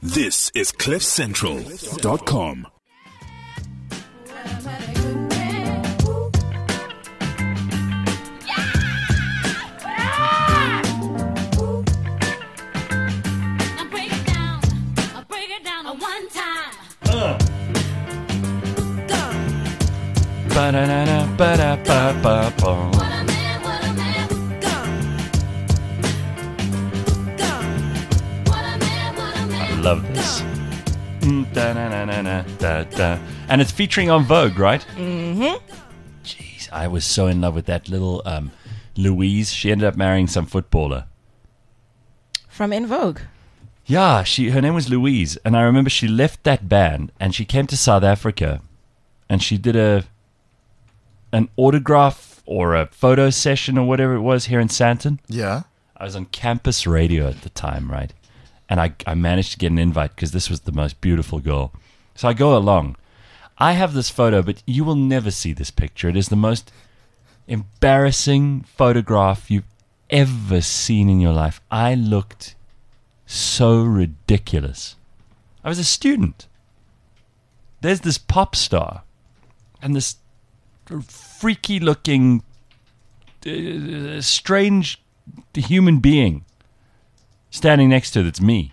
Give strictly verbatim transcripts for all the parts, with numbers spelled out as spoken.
This is cliff central dot com. Ba-da-da-da, ba-da-ba-ba-ba. I love this. Mm, da-na-na-na-na-da-da. And it's featuring on Vogue, right? Mm-hmm. Jeez, I was so in love with that little um, Louise. She ended up marrying some footballer. From En Vogue. Yeah, she. Her name was Louise. And I remember she left that band and she came to South Africa and she did a... an autograph or a photo session or whatever it was here in Sandton. Yeah. I was on campus radio at the time, right? And I, I managed to get an invite because this was the most beautiful girl. So I go along. I have this photo, but you will never see this picture. It is the most embarrassing photograph you've ever seen in your life. I looked so ridiculous. I was a student. There's this pop star and this freaky looking uh, strange human being standing next to it. That's me.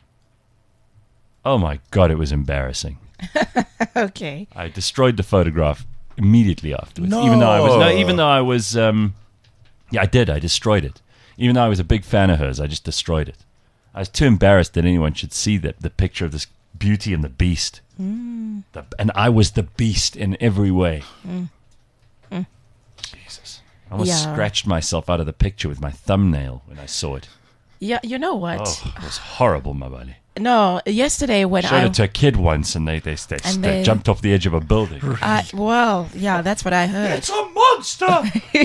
Oh my God, it was embarrassing. Okay. I destroyed the photograph immediately afterwards. No. Even though I was no, even though I was um, yeah, I did. I destroyed it. Even though I was a big fan of hers, I just destroyed it. I was too embarrassed that anyone should see that the picture of this Beauty and the Beast. Mm. The, and I was the Beast in every way. Mm. Mm. Jesus. I almost Yeah. scratched myself out of the picture with my thumbnail when I saw it. Yeah, you know what? Oh, it was horrible, Mabali. No, yesterday when Showed I... it to a kid once and they, they, they, And they they- jumped off the edge of a building. I, well, yeah, that's what I heard. It's a monster!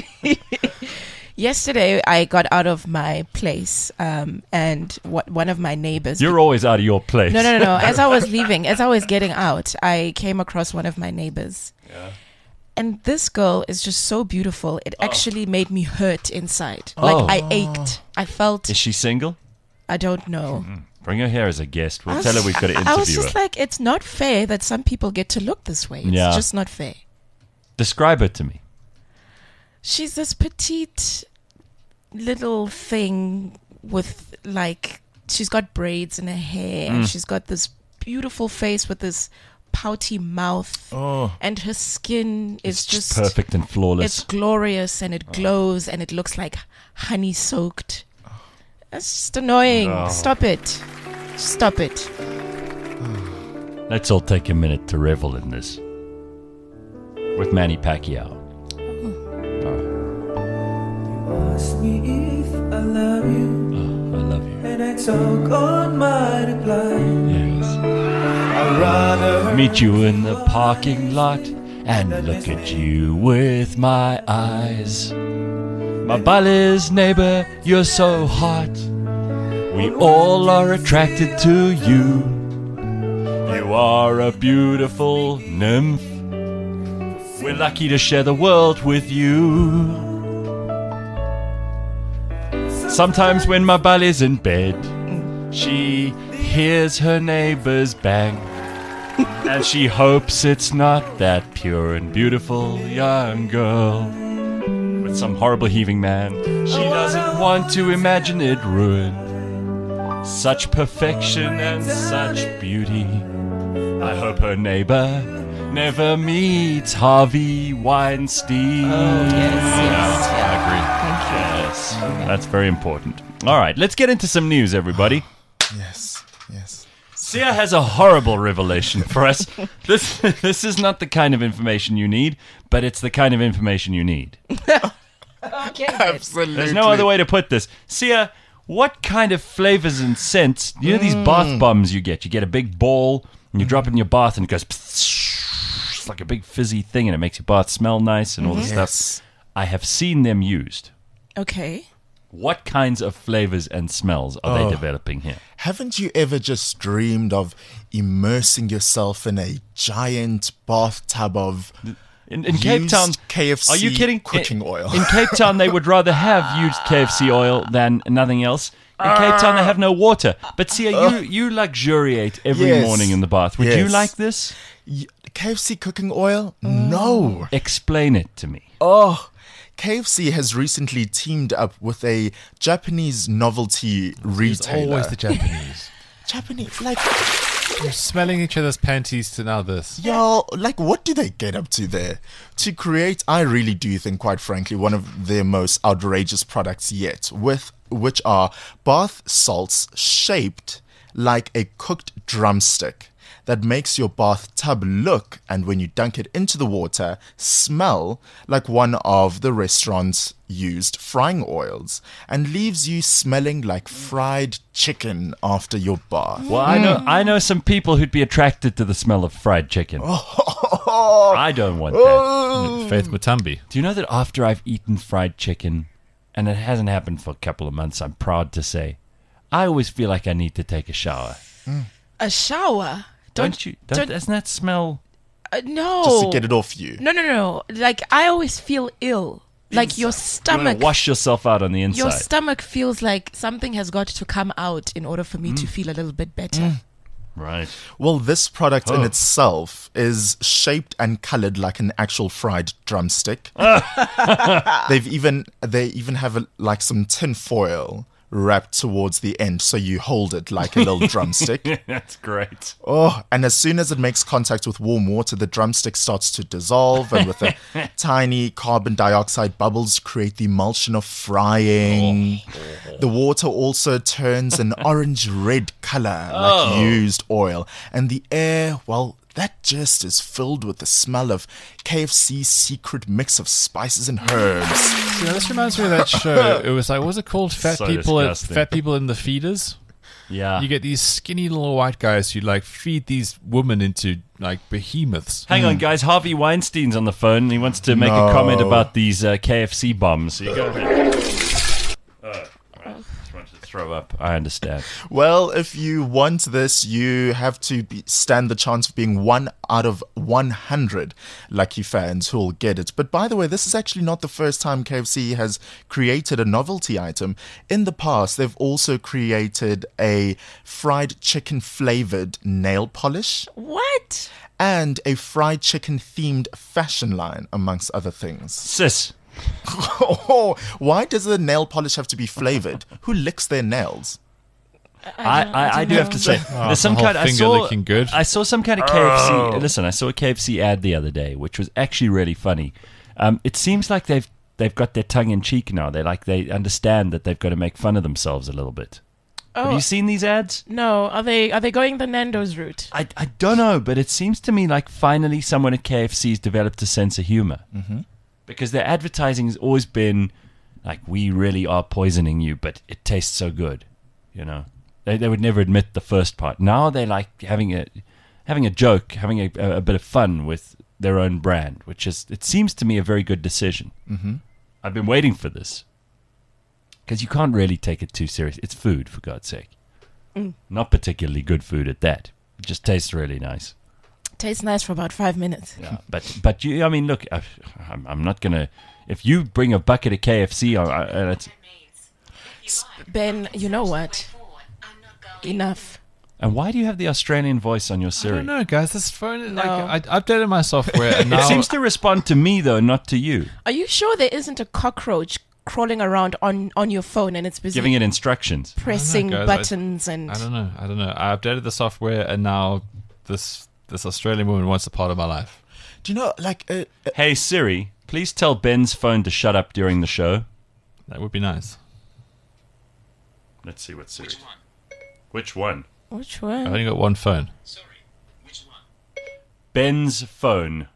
Yesterday, I got out of my place, um, and what, one of my neighbors... You're always out of your place. No, no, no, no. As I was leaving, as I was getting out, I came across one of my neighbors. Yeah. And this girl is just so beautiful. It Oh. actually made me hurt inside. Like, Oh. I ached. I felt... Is she single? I don't know. Bring her here as a guest. We'll I was- tell her we've got to interview I was just her. like, it's not fair that some people get to look this way. It's Yeah. just not fair. Describe her to me. She's this petite little thing with, like, she's got braids in her hair. Mm. And she's got this beautiful face with this pouty mouth. Oh. And her skin is It's just... perfect and flawless. It's glorious and it glows and it looks like honey soaked. It's just annoying. No. Stop it. Stop it. Let's all take a minute to revel in this. With Manny Pacquiao. All right. Ask me if I love you, Oh, I love you. and I talk on my reply. Yes. I'd rather Meet you in the parking lot and look at you with my eyes. My Bali's neighbor, you're so hot. We all are attracted to you. You are a beautiful nymph. We're lucky to share the world with you. Sometimes when my Bali's in bed, she hears her neighbors bang. And she hopes it's not that pure and beautiful young girl with some horrible heaving man. She doesn't want to imagine it ruined. Such perfection and such beauty. I hope her neighbor never meets Harvey Weinstein. yes, yes, I agree. Yes, that's very important. All right, let's get into some news, everybody. Yes. Yes. Sia has a horrible revelation for us. This this is not the kind of information you need, but it's the kind of information you need. Okay. Absolutely. There's no other way to put this. Sia, what kind of flavors and scents? You know these bath bombs you get? You get a big ball and you drop it in your bath and it goes... It's like a big fizzy thing and it makes your bath smell nice and all this Yes. stuff. I have seen them used. Okay. What kinds of flavors and smells are Oh. they developing here? Haven't you ever just dreamed of immersing yourself in a giant bathtub of In, in Cape used Town, K F C are you kidding? cooking in, oil? In Cape Town, they would rather have used K F C oil than nothing else. In Cape Town, they have no water. But see, you you luxuriate every Yes. morning in the bath. Would you Yes. like this? Y- K F C cooking oil? No. Explain it to me. Oh, K F C has recently teamed up with a Japanese novelty It's retailer. always the Japanese. Japanese, like, You're smelling each other's panties to now this. y'all, like, what do they get up to there? To create, I really do think, quite frankly, one of their most outrageous products yet, with which are bath salts shaped like a cooked drumstick that makes your bathtub look, and when you dunk it into the water, smell like one of the restaurant's used frying oils, and leaves you smelling like fried chicken after your bath. Well, I know I know some people who'd be attracted to the smell of fried chicken. I don't want that. Faith Mutambi. Do you know that after I've eaten fried chicken, and it hasn't happened for a couple of months, I'm proud to say, I always feel like I need to take a shower. A shower? Don't, you? Don't, don't- doesn't that smell? Uh, no. Just to get it off you. No, no, no. Like, I always feel ill. Like, your You want stomach. to wash yourself out on the inside. Your stomach feels like something has got to come out in order for me Mm. to feel a little bit better. right. Well, this product in Oh. itself is shaped and colored like an actual fried drumstick. They've even they even have a, like some tin foil wrapped towards the end, so you hold it like a little drumstick. That's great. Oh, and as soon as it makes contact with warm water, the drumstick starts to dissolve, and with the tiny carbon dioxide bubbles create the emulsion of frying. The water also turns an orange-red color like used oil, and the air, well, that just is filled with the smell of K F C's secret mix of spices and herbs. You know, this reminds me of that show. It was like, what was it called? Fat So people, at, disgusting. fat people in the feeders. Yeah. You get these skinny little white guys who like feed these women into like behemoths. Hang on, guys. Harvey Weinstein's on the phone. And he wants to make No. a comment about these uh, K F C bombs. So you go ahead. Oh, right. Just wanted to throw up. I understand. Well, if you want this, you have to be, stand the chance of being one out of one hundred lucky fans who will get it. But by the way, this is actually not the first time K F C has created a novelty item. In the past, they've also created a fried chicken flavored nail polish What? and a fried chicken themed fashion line, amongst other things. Sis. Oh, why does the nail polish have to be flavored? Who licks their nails? I, don't- I, I don't do have know. to say, Oh, there's some the whole kind. I finger saw, looking good. I saw some kind of K F C. Listen, I saw a K F C ad the other day, which was actually really funny. Um, it seems like they've they've got their tongue in cheek now. They like they understand that they've got to make fun of themselves a little bit. Have Oh, you seen these ads? no. Are they are they going the Nando's route? I, I don't know, but it seems to me like finally someone at K F C's developed a sense of humor. Mm-hmm. Because their advertising has always been like, we really are poisoning you, but it tastes so good. You know, they they would never admit the first part. Now they like having a having a joke, having a, a, a bit of fun with their own brand, which is, it seems to me, a very good decision. Mm-hmm. I've been waiting for this because you can't really take it too serious. It's food, for God's sake. Not particularly good food at that. It just tastes really nice. Tastes nice for about five minutes. Yeah, but but you, I mean, look, I, I'm, I'm not gonna. If you bring a bucket of K F C, I, I, and it's, Ben, you know what? Enough. and why do you have the Australian voice on your I Siri? don't know, guys. This phone, No. like, I updated my software, and now It seems to respond to me though, not to you. Are you sure there isn't a cockroach crawling around on, on your phone and it's busy Giving it instructions. pressing I don't know, guys. buttons and I don't know. I don't know. I updated the software, and now this this Australian woman wants a part of my life. Do you know, like, uh, uh, Hey Siri, please tell Ben's phone to shut up during the show. That would be nice. Let's see what Siri. Which one? which I've one? only got one phone. Ben's phone.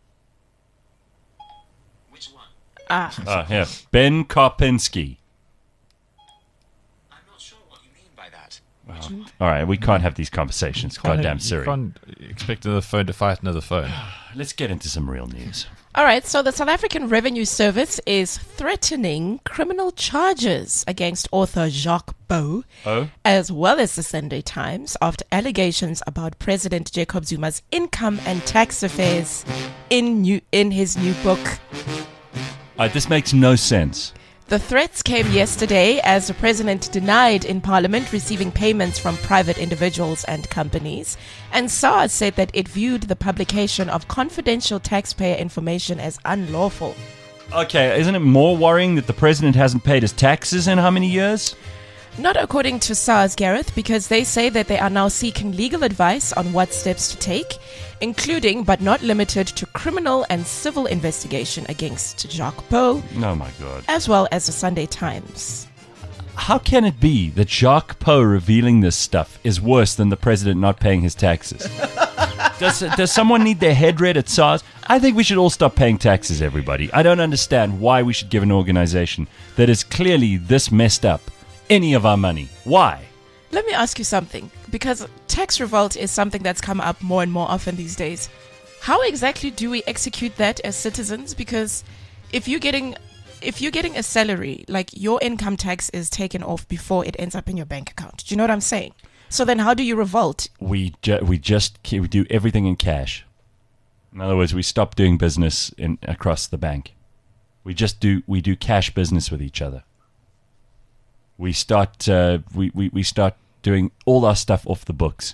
Ah, Ah, yeah. Ben Karpinski. I'm not sure what you mean by that. All right, we can't have these conversations. Goddamn You Siri. can't expect another phone to fight another phone. Let's get into some real news. all right. So the South African Revenue Service is threatening criminal charges against author Jacques Beau, Oh? as well as the Sunday Times, after allegations about President Jacob Zuma's income and tax affairs in new in his new book. Uh, this makes no sense. The threats came yesterday as the president denied in parliament receiving payments from private individuals and companies. And SARS said that it viewed the publication of confidential taxpayer information as unlawful. Okay, isn't it more worrying that the president hasn't paid his taxes in how many years? Not according to SARS, Gareth, because they say that they are now seeking legal advice on what steps to take, including but not limited to criminal and civil investigation against Jacques Pau, Oh my God. as well as the Sunday Times. How can it be that Jacques Pau revealing this stuff is worse than the president not paying his taxes? does, does someone need their head read at SARS? I think we should all stop paying taxes, everybody. I don't understand why we should give an organization that is clearly this messed up any of our money. Why? Let me ask you something, because tax revolt is something that's come up more and more often these days. How exactly do we execute that as citizens? Because if you're getting if you're getting a salary, like your income tax is taken off before it ends up in your bank account. Do you know what I'm saying? So then how do you revolt? We ju- we just we do everything in cash. In other words, we stop doing business in across the bank. We just do we do cash business with each other. We start uh, we, we, we start doing all our stuff off the books.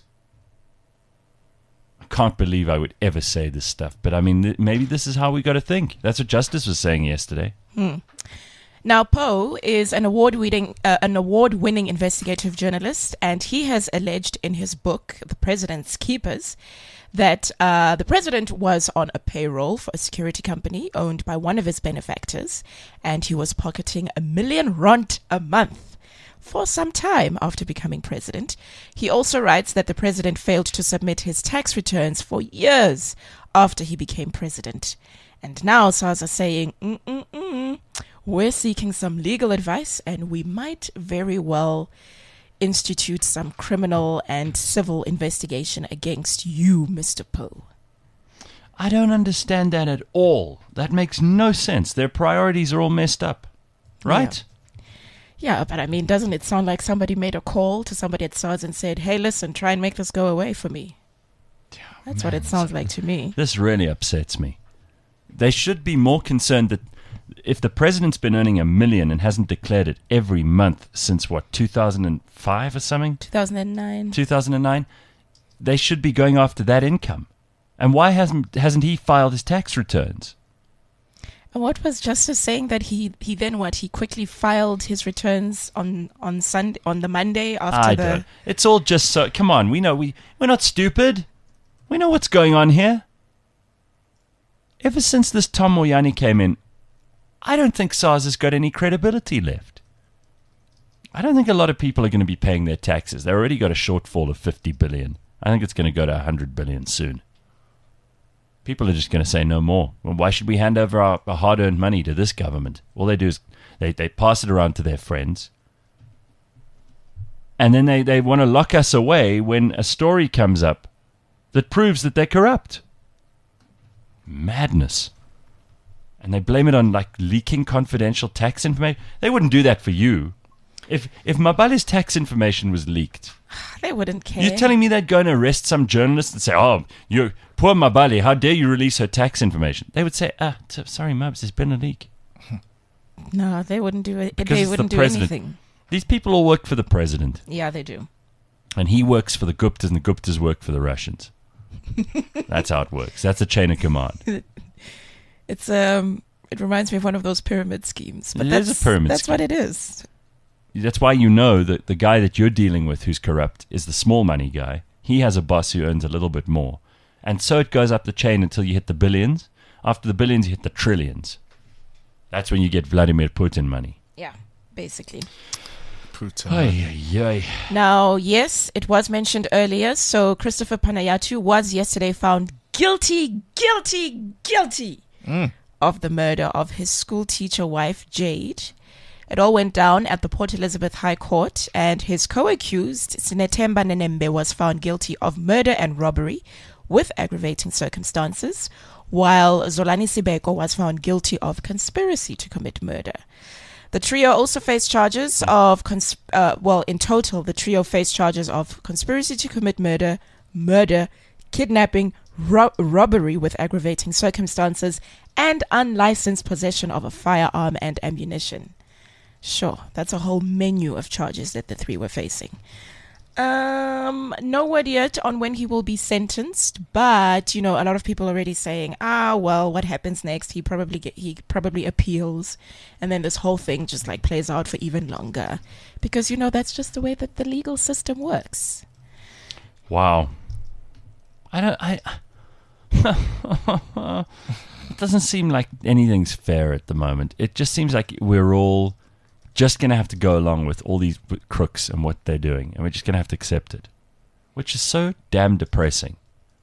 I can't believe I would ever say this stuff, but I mean, th- maybe this is how we got to think. That's what Justice was saying yesterday. Hmm. Now, Poe is an award-winning uh, an award-winning investigative journalist, and he has alleged in his book, The President's Keepers, that uh, the president was on a payroll for a security company owned by one of his benefactors, and he was pocketing a million rand a month for some time after becoming president. He also writes that the president failed to submit his tax returns for years after he became president. And now SARS are saying, Mm-mm-mm, we're seeking some legal advice, and we might very well institute some criminal and civil investigation against you, Mister Poe. I don't understand that at all. That makes no sense. Their priorities are all messed up. Right? Yeah, but I mean, doesn't it sound like somebody made a call to somebody at SARS and said, hey, listen, try and make this go away for me? That's what it sounds like to me. This really upsets me. They should be more concerned that if the president's been earning a million and hasn't declared it every month since, what, two thousand five or something? two thousand nine. two thousand nine? They should be going after that income. And why hasn't hasn't he filed his tax returns? And what was Justice saying that he, he then what? He quickly filed his returns on, on Sunday, on the Monday after I the... don't. It's all just so... Come on, we know. We, we're not stupid. We know what's going on here. Ever since this Tom Moyani came in, I don't think SARS has got any credibility left. I don't think a lot of people are going to be paying their taxes. They already got a shortfall of fifty billion. I think it's going to go to one hundred billion soon. People are just going to say no more. Well, why should we hand over our, our hard-earned money to this government? All they do is they, they pass it around to their friends. And then they, they want to lock us away when a story comes up that proves that they're corrupt. Madness. And they blame it on like leaking confidential tax information. They wouldn't do that for you. If if Mabali's tax information was leaked, They wouldn't care. you're telling me they'd go and arrest some journalist and say, "Oh, you poor Mabali, how dare you release her tax information?" They would say, "Ah, t- sorry, Mabs, there's been a leak." No, they wouldn't do it. Because They it's the wouldn't do president. anything. These people all work for the president, Yeah, they do. and he works for the Guptas, and the Guptas work for the Russians. That's how it works. That's a chain of command. It's um, it reminds me of one of those pyramid schemes. But It that's is a pyramid That's scheme. what it is. That's why you know that the guy that you're dealing with who's corrupt is the small money guy. He has a boss who earns a little bit more. And so it goes up the chain until you hit the billions. After the billions, you hit the trillions. That's when you get Vladimir Putin money. Yeah, basically. Putin. Ay, ay, ay. Now, yes, it was mentioned earlier. So Christopher Panayatu was yesterday found guilty, guilty, guilty Mm. of the murder of his school teacher wife, Jade. It all went down at the Port Elizabeth High Court, and his co-accused, Sinetemba Nenembe, was found guilty of murder and robbery with aggravating circumstances, while Zolani Sibeko was found guilty of conspiracy to commit murder. The trio also faced charges of, cons- uh, well, in total, the trio faced charges of conspiracy to commit murder, murder, kidnapping, ro- robbery with aggravating circumstances, and unlicensed possession of a firearm and ammunition. Sure, that's a whole menu of charges that the three were facing. Um, no word yet on when he will be sentenced, but you know, a lot of people already saying, ah, well, what happens next? He probably get, he probably appeals, and then this whole thing just like plays out for even longer, because you know that's just the way that the legal system works. Wow. I don't. I. It doesn't seem like anything's fair at the moment. It just seems like we're all just going to have to go along with all these b- crooks and what they're doing, and we're just going to have to accept it, which is so damn depressing.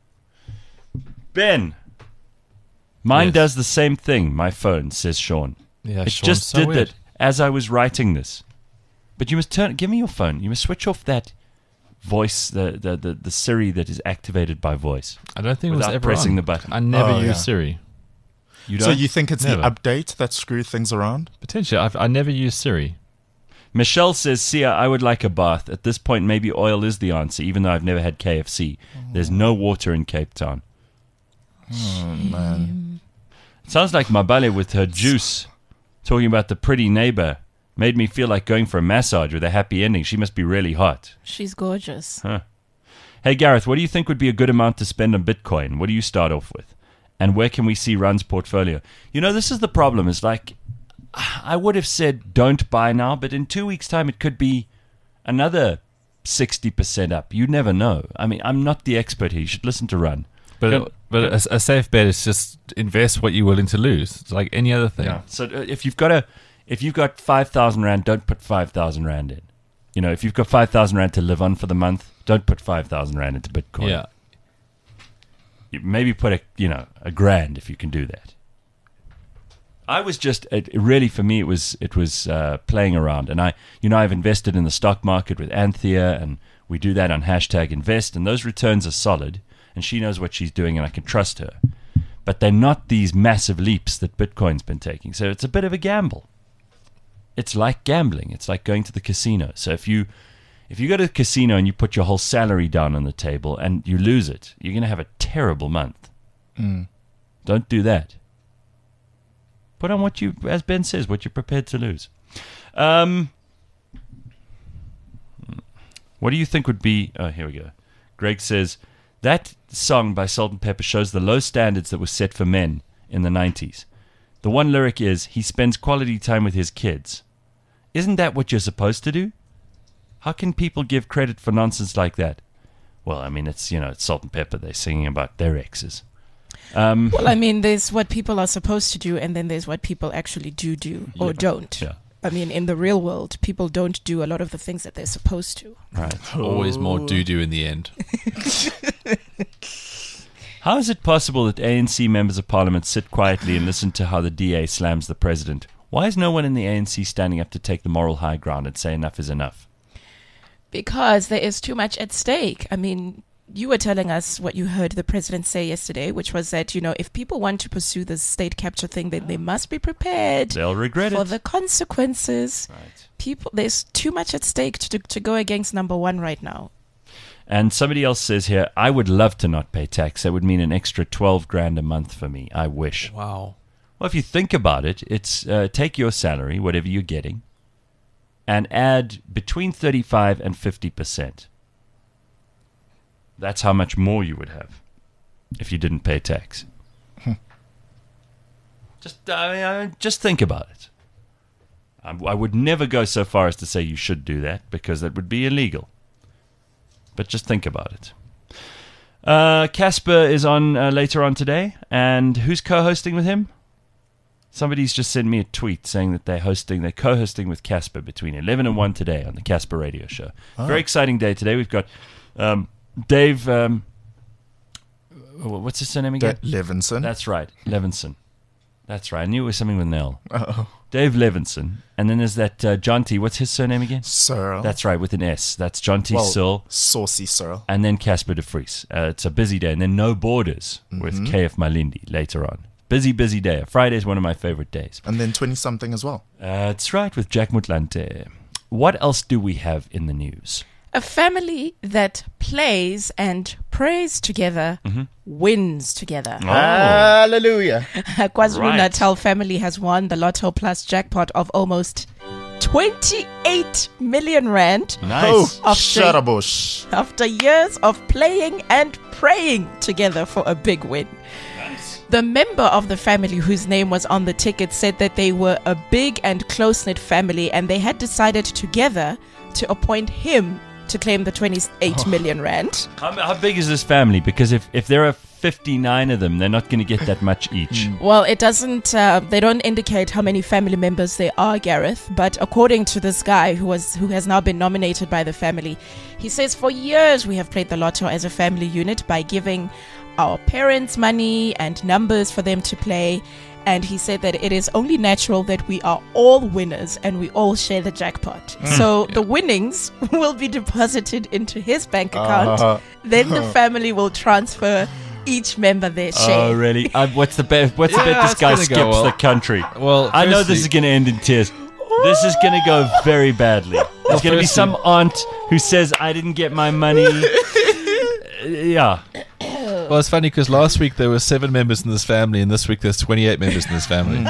Ben, mine Yes. does the same thing. My phone, says Sean. Yeah, it Sean's just so did weird. that as I was writing this. But you must turn. Give me your phone. You must switch off that voice, the the the, the Siri that is activated by voice. I don't think it was Without ever pressing on. the button. I never Oh, use yeah. Siri. You So don't. you think it's Never. the update that screwed things around? Potentially, I've, I never use Siri. Michelle says, Sia, I would like a bath. At this point, maybe oil is the answer, even though I've never had K F C. There's no water in Cape Town. Oh, man. It sounds like Mabale with her juice, talking about the pretty neighbor, made me feel like going for a massage with a happy ending. She must be really hot. She's gorgeous. Huh. Hey, Gareth, what do you think would be a good amount to spend on Bitcoin? What do you start off with? And where can we see Run's portfolio? You know, this is the problem. It's like, I would have said don't buy now, but in two weeks' time it could be another sixty percent up. You never know. I mean, I'm not the expert here. You should listen to Run. But Go- but a, a safe bet is just invest what you're willing to lose. It's like any other thing. Yeah. So uh, if you've got a, if you've got five thousand rand, don't put five thousand rand in. You know, if you've got five thousand rand to live on for the month, don't put five thousand rand into Bitcoin. Yeah. You maybe put a, you know, a grand if you can do that. I was just it, it really for me it was it was uh, playing around, and I you know I've invested in the stock market with Anthea, and we do that on hashtag invest, and those returns are solid, and she knows what she's doing, and I can trust her. But they're not these massive leaps that Bitcoin's been taking, so it's a bit of a gamble. It's like gambling. It's like going to the casino. So if you if you go to the casino and you put your whole salary down on the table and you lose it, you're going to have a terrible month. Mm. Don't do that. Put on what you, as Ben says, what you're prepared to lose. Um, what do you think would be... Oh, here we go. Greg says, that song by Salt and Pepper shows the low standards that were set for men in the nineties. The one lyric is, he spends quality time with his kids. Isn't that what you're supposed to do? How can people give credit for nonsense like that? Well, I mean, it's, you know, it's Salt and Pepper. They're singing about their exes. Um, Well, I mean, there's what people are supposed to do, and then there's what people actually do do or Yeah. don't. Yeah. I mean, in the real world, people don't do a lot of the things that they're supposed to. right. Always more doo-doo in the end. How is it possible that A N C members of parliament sit quietly and listen to how the D A slams the president? Why is no one in the A N C standing up to take the moral high ground and say enough is enough? Because there is too much at stake. I mean, you were telling us what you heard the president say yesterday, which was that, you know, if people want to pursue this state capture thing, then they must be prepared They'll regret for it. the consequences. Right. People, there's too much at stake to, to go against number one right now. And somebody else says here, I would love to not pay tax. That would mean an extra twelve grand a month for me. I wish. Wow. Well, if you think about it, it's uh, take your salary, whatever you're getting, and add between thirty-five and fifty percent. That's how much more you would have if you didn't pay tax. Just, I mean, I mean, just think about it. I, I would never go so far as to say you should do that, because that would be illegal. But just think about it. Uh, Casper is on uh, later on today, and who's co-hosting with him? Somebody's just sent me a tweet saying that they're hosting, they're co-hosting with Casper between eleven and one today on the Casper Radio Show. Oh. Very exciting day today. We've got um, Dave, um, what's his surname again? De- Levinson. That's right, Levinson. That's right. I knew it was something with an L. Uh-oh. Dave Levinson. And then there's that uh, John T. What's his surname again? Searle. That's right, with an S. That's John T. well, Searle. Saucy Searle. And then Casper de Vries. Uh, it's a busy day. And then No Borders with K F Malindi later on. Busy, busy day. Friday is one of my favorite days. And then twenty-something as well. Uh, that's right, with Jack Mutlante. What else do we have in the news? A family that plays and prays together wins together. Oh. Hallelujah. A KwaZulu-Natal Right. family has won the Lotto Plus jackpot of almost twenty-eight million rand Nice. Oh, After- Sharabush. after years of playing and praying together for a big win. The member of the family whose name was on the ticket said that they were a big and close-knit family, and they had decided together to appoint him to claim the twenty-eight million rand. How, how big is this family? Because if, if there are fifty-nine of them, they're not going to get that much each. Well, it doesn't. Uh, they don't indicate how many family members there are, Gareth. But according to this guy who was who has now been nominated by the family, he says for years we have played the lotto as a family unit by giving our parents money and numbers for them to play. And he said that it is only natural that we are all winners and we all share the jackpot. So the winnings will be deposited into his bank account. Uh-huh. Then the family will transfer each member their share. Oh, really? Uh, what's the bet? What's the Yeah, bet this it's guy gonna skips go well. the country? Well, I know this firstly- is going to end in tears. This is going to go very badly. There's going to be firstly- some aunt who says, I didn't get my money. Uh, yeah. Well, it's funny because last week there were seven members in this family, and this week there's twenty-eight members in this family.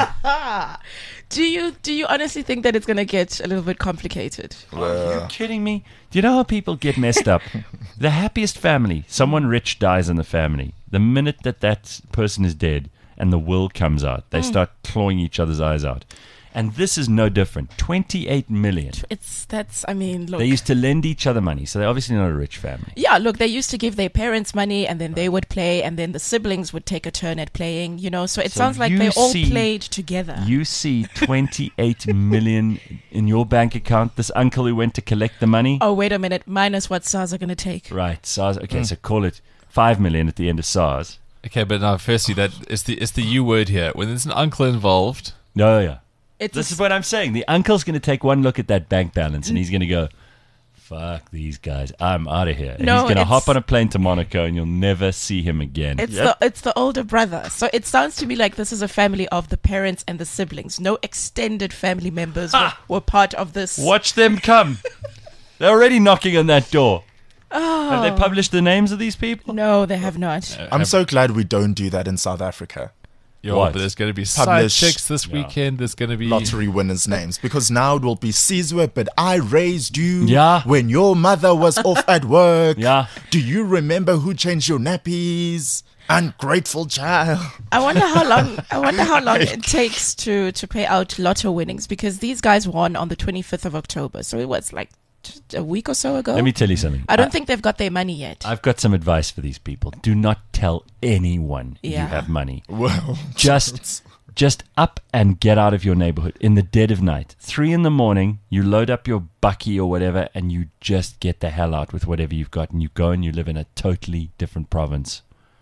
Do you do you honestly think that it's going to get a little bit complicated? Are you kidding me? Do you know how people get messed up? The happiest family, someone rich dies in the family. The minute that that person is dead and the will comes out, they start clawing each other's eyes out. And this is no different. twenty-eight million. It's that's I mean, look. They used to lend each other money, so they're obviously not a rich family. Yeah, look, they used to give their parents money and then they would play and then the siblings would take a turn at playing, you know. So it So sounds like you they all see- played together. You see twenty-eight million in your bank account. This uncle who went to collect the money. Oh, wait a minute. Minus what SARS are going to take. Right, SARS. Okay, so call it five million at the end of SARS. Okay, but now, firstly, that it's the it's the U word here. When there's an uncle involved, No, yeah. It's This a- is what I'm saying. The uncle's going to take one look at that bank balance and he's going to go, fuck these guys. I'm out of here. And No, he's going to it's- hop on a plane to Monaco and you'll never see him again. It's the it's the older brother. So it sounds to me like this is a family of the parents and the siblings. No extended family members were, were part of this. Watch them come. They're already knocking on that door. Oh. Have they published the names of these people? No, they have not. I'm so glad we don't do that in South Africa. yo, What? but there's going to be side Publish- chicks this Yeah. weekend. There's going to be Lottery winners' names, because now it will be Sizwe, but I raised you Yeah. when your mother was off at work. Yeah. Do you remember who changed your nappies? Ungrateful child. I wonder how long. I wonder how long it takes to to pay out lotto winnings because these guys won on the twenty-fifth of October. So it was like just a week or so ago. Let me tell you something. I don't think they've got their money yet. I've got some advice for these people. Do not tell anyone you Yeah. have money. Well, Just just up and get out of your neighborhood in the dead of night. Three in the morning, you load up your bucky or whatever and you just get the hell out with whatever you've got and you go and you live in a totally different province.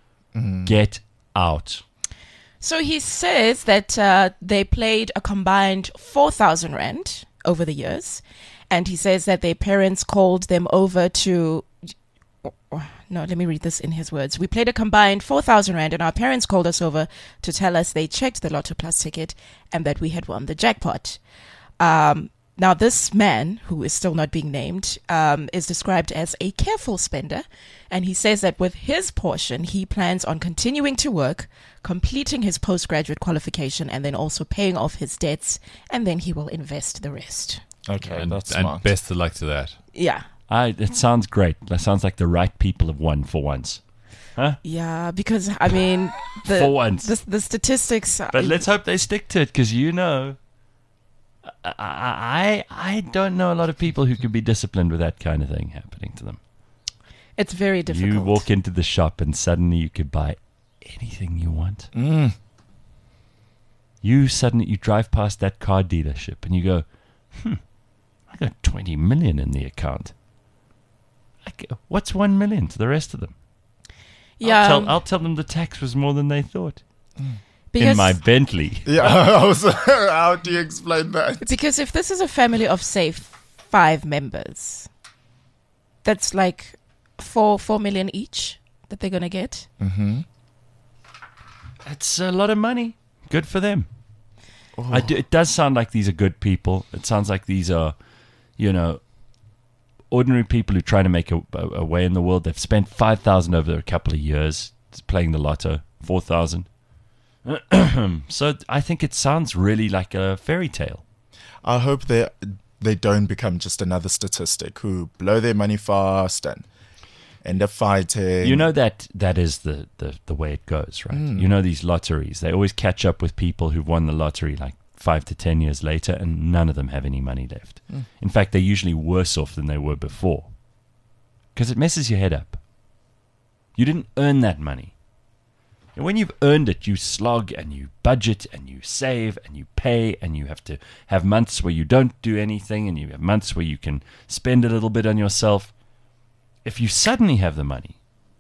Get out. So he says that uh, they played a combined four thousand rand over the years. And he says that their parents called them over to. No, let me read this in his words. We played a combined four thousand rand, and our parents called us over to tell us they checked the Lotto Plus ticket and that we had won the jackpot. Um, now, this man, who is still not being named, um, is described as a careful spender. And he says that with his portion, he plans on continuing to work, completing his postgraduate qualification, and then also paying off his debts, and then he will invest the rest. okay, and, that's and smart. best of luck to that. Yeah. I, it sounds great. That sounds like the right people have won for once. Yeah, because, I mean, the, For once. the, the statistics. are- But let's hope they stick to it because you know, I, I I don't know a lot of people who can be disciplined with that kind of thing happening to them. It's very difficult. You walk into the shop and suddenly you could buy anything you want. Mm. You suddenly you drive past that car dealership and you go, hmm, I got twenty million in the account. I go, what's one million to the rest of them? Yeah, I'll tell, I'll tell them the tax was more than they thought. because, In my Bentley. Yeah, I was, how do you explain that? because if this is a family of, say, five members, that's like four four million each that they're going to get. Mm-hmm. It's a lot of money. Good for them. I do, it does sound like these are good people. It sounds like these are, you know, ordinary people who try to make a, a, a way in the world. They've spent five thousand over a couple of years playing the lotto, four thousand. So I think it sounds really like a fairy tale. I hope they they don't become just another statistic who blow their money fast and end up fighting. You know that that is the, the, the way it goes, right? Mm. You know these lotteries, they always catch up with people who've won the lottery like five to ten years later, and none of them have any money left. Mm. In fact, they're usually worse off than they were before. Because it messes your head up. You didn't earn that money. And when you've earned it, you slog and you budget and you save and you pay, and you have to have months where you don't do anything, and you have months where you can spend a little bit on yourself. If you suddenly have the money,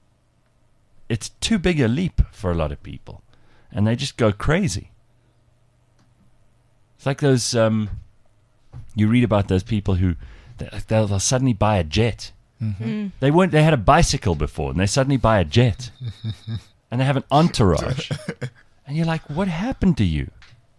it's too big a leap for a lot of people, and they just go crazy. It's like those, um, you read about those people who, they'll, they'll suddenly buy a jet. Mm-hmm. Mm. They weren't, they had a bicycle before, and they suddenly buy a jet. And they have an entourage. And you're like, what happened to you?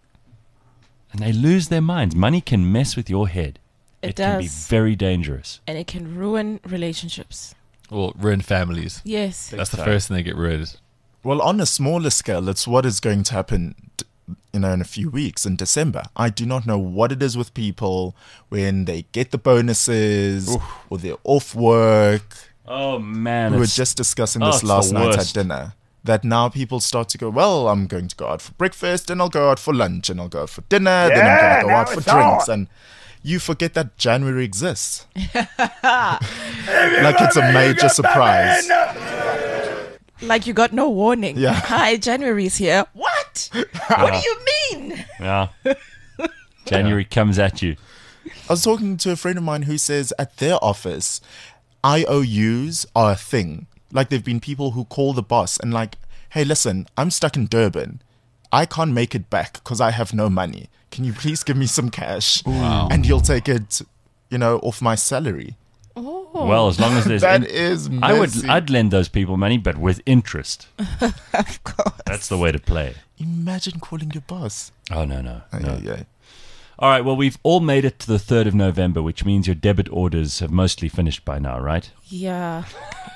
And they lose their minds. Money can mess with your head. It, It can be does. very dangerous. And it can ruin relationships. Well, ruin families. Yes. That's the time. first thing they get ruined. Well, on a smaller scale, it's what is going to happen, d- you know, in a few weeks in December. I do not know what it is with people when they get the bonuses or they're off work. Oh, man. We were it's- just discussing oh, this it's the last night at worst. dinner. That now people start to go, well, I'm going to go out for breakfast, and I'll go out for lunch, and I'll go out for dinner, then I'm going to go out for drinks. And you forget that January exists. Like it's a major surprise. Like you got no warning. Yeah. Hi, January's here. What? What do you mean? Yeah. January comes at you. I was talking to a friend of mine who says at their office, I O Us are a thing. Like, there have been people who call the boss and like, hey, listen, I'm stuck in Durban. I can't make it back because I have no money. Can you please give me some cash? Wow. And you'll take it, you know, off my salary. Oh. Well, as long as there's... That in- is messy. I would, I'd lend those people money, but with interest. Of course. That's the way to play. Imagine calling your boss. Oh, no, no. Oh, no. yeah, yeah. All right, well, we've all made it to the third of November, which means your debit orders have mostly finished by now, right? Yeah.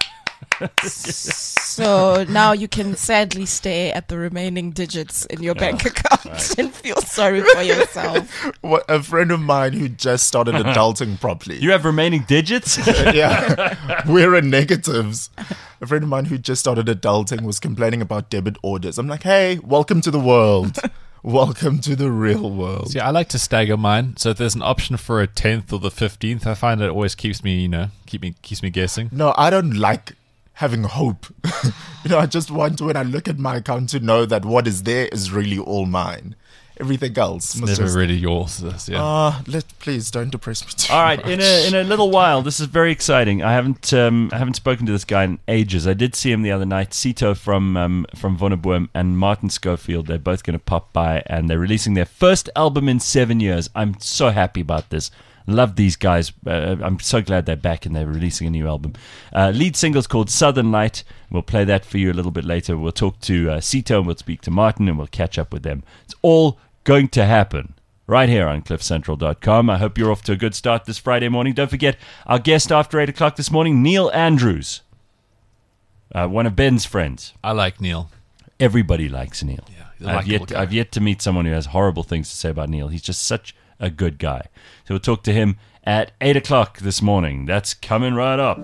So now you can sadly stare at the remaining digits in your bank account and feel sorry for yourself. What, a friend of mine who just started adulting properly. You have remaining digits? Yeah, we're in negatives. A friend of mine who just started adulting was complaining about debit orders. I'm like, hey, welcome to the world. Welcome to the real world. See, I like to stagger mine. So if there's an option for a tenth or the fifteenth, I find it always keeps me, you know, keep me keeps me guessing. No, I don't like having hope. You know, I just want to, when I look at my account, to know that what is there is really all mine. Everything else It's must never just... really yours. This, yeah. Ah, let please don't depress me too All right, much. in a in a little while, this is very exciting. I haven't um, I haven't spoken to this guy in ages. I did see him the other night. Sito from um, from Vonneboom and Martin Schofield. They're both going to pop by, and they're releasing their first album in seven years. I'm so happy about this. Love these guys. Uh, I'm so glad they're back and they're releasing a new album. Uh, lead single's called Southern Light. We'll play that for you a little bit later. We'll talk to uh, Sito and we'll speak to Martin and we'll catch up with them. It's all going to happen right here on cliff central dot com. I hope you're off to a good start this Friday morning. Don't forget our guest after eight o'clock this morning, Neil Andrews, uh, one of Ben's friends. I like Neil. Everybody likes Neil. Yeah, he's a I've likable yet, guy. I've yet to meet someone who has horrible things to say about Neil. He's just such a good guy. So we'll talk to him at eight o'clock this morning. That's coming right up.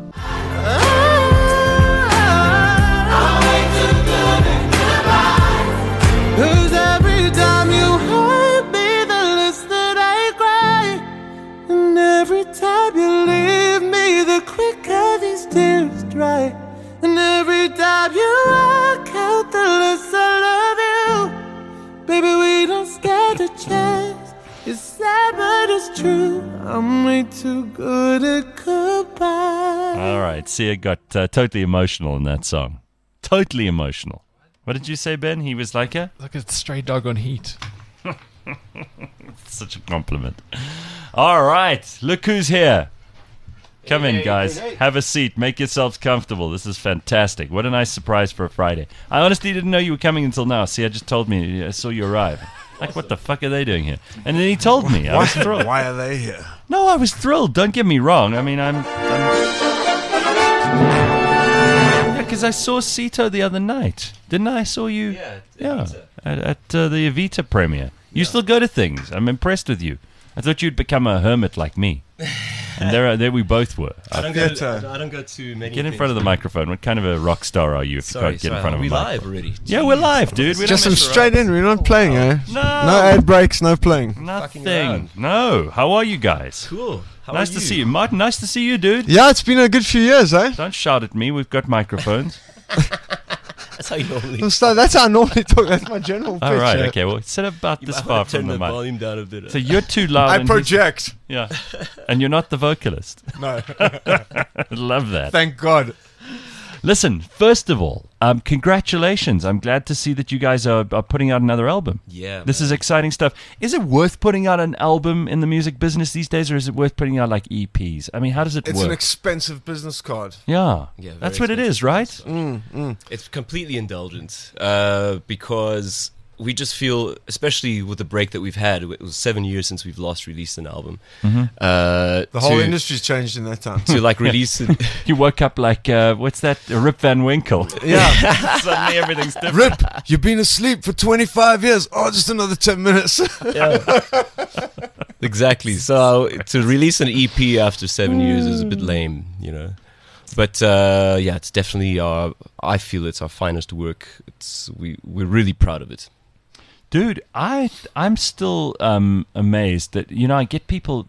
Cause every time you hurt me, the less that I cry. And every time you leave me, the quicker these tears dry. And every time you walk out, the less I love you. Baby, we don't stand a chance. It's sad, but it's true. I'm way too good at goodbye. All right. Sia got uh, totally emotional in that song. Totally emotional. What did you say, Ben? He was like a... Like a stray dog on heat. Such a compliment. All right. Look who's here. Come in, guys. Have a seat. Make yourselves comfortable. This is fantastic. What a nice surprise for a Friday. I honestly didn't know you were coming until now. Sia just told me. I saw you arrive. Like, what the fuck are they doing here? And then he told me. I was thrilled. Why are they here? No, I was thrilled. Don't get me wrong. I mean, I'm... I'm... Because I saw Sito the other night. Didn't I? I saw you... Yeah, Yeah, at, at uh, the Evita premiere. You still go to things. I'm impressed with you. I thought you'd become a hermit like me. And there, there we both were. I don't, go to, I don't go to many. Get in things. front of the microphone. What kind of a rock star are you if Sorry, you can't get sorry. in front Are of we a live microphone? already? Yeah, we're live, dude. We Just don't some mess straight in. We're not playing, eh? No. No ad breaks, no playing. Nothing. around. No. How are you guys? Cool. How nice are to you? see you. Martin, nice to see you, dude. Yeah, it's been a good few years, eh? Don't shout at me. We've got microphones. That's how you normally. So that's how I normally talk. That's my general pitch. All right. eh? Okay. Well, sit about You this might far wanna turn from the the mic. volume down a bit. So you're too loud. I and he's- project. Yeah. And you're not the vocalist. No, Love that. thank God. Listen, first of all, um, congratulations. I'm glad to see that you guys are, are putting out another album. Yeah, This man. is exciting stuff. Is it worth putting out an album in the music business these days, or is it worth putting out like E Ps? I mean, how does it It's work? an expensive business card. yeah. Yeah, very That's what it is, expensive. right? Mm, mm. It's completely indulgent uh, because we just feel, especially with the break that we've had, it was seven years since we've last released an album. Mm-hmm. Uh, The whole to, industry's changed in that time. to like release it. You woke up like, uh, what's that? Rip Van Winkle. Yeah. Suddenly everything's different. Rip, you've been asleep for twenty-five years. Oh, just another ten minutes. Exactly. So to release an E P after seven years is a bit lame, you know. But uh, yeah, it's definitely our. I feel it's our finest work. It's we we're really proud of it. Dude, I I'm still um, amazed that you know I get people